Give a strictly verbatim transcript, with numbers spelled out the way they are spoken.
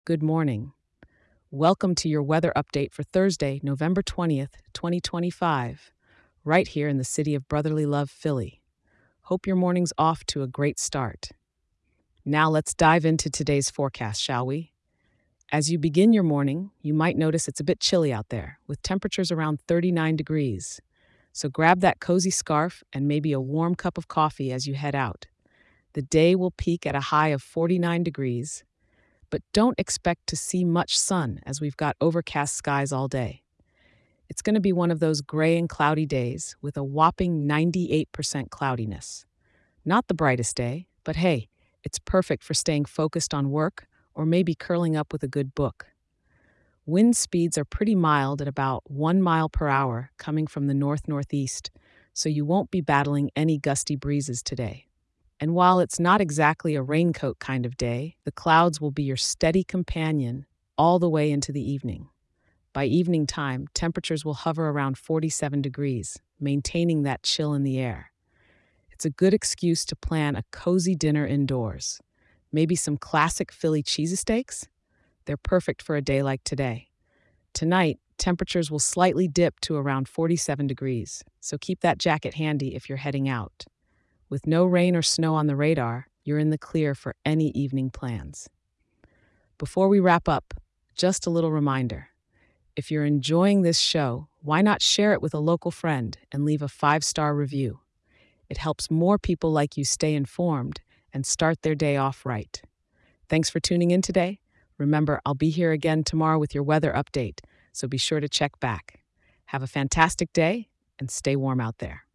Good morning. Welcome to your weather update for Thursday, November twentieth, twenty twenty-five, right here in the city of brotherly love, Philly. Hope your morning's off to a great start. Now let's dive into today's forecast, shall we? As you begin your morning, you might notice it's a bit chilly out there, with temperatures around thirty-nine degrees. So grab that cozy scarf and maybe a warm cup of coffee as you head out. The day will peak at a high of forty-nine degrees, but don't expect to see much sun as we've got overcast skies all day. It's going to be one of those gray and cloudy days with a whopping ninety-eight percent cloudiness. Not the brightest day, but hey, it's perfect for staying focused on work or maybe curling up with a good book. Wind speeds are pretty mild at about one mile per hour coming from the north-northeast, so you won't be battling any gusty breezes today. And while it's not exactly a raincoat kind of day, the clouds will be your steady companion all the way into the evening. By evening time, temperatures will hover around forty-seven degrees, maintaining that chill in the air. It's a good excuse to plan a cozy dinner indoors. Maybe some classic Philly cheesesteaks? They're perfect for a day like today. Tonight, temperatures will slightly dip to around forty-seven degrees, so keep that jacket handy if you're heading out. With no rain or snow on the radar, you're in the clear for any evening plans. Before we wrap up, just a little reminder. If you're enjoying this show, why not share it with a local friend and leave a five-star review? It helps more people like you stay informed and start their day off right. Thanks for tuning in today. Remember, I'll be here again tomorrow with your weather update, so be sure to check back. Have a fantastic day and stay warm out there.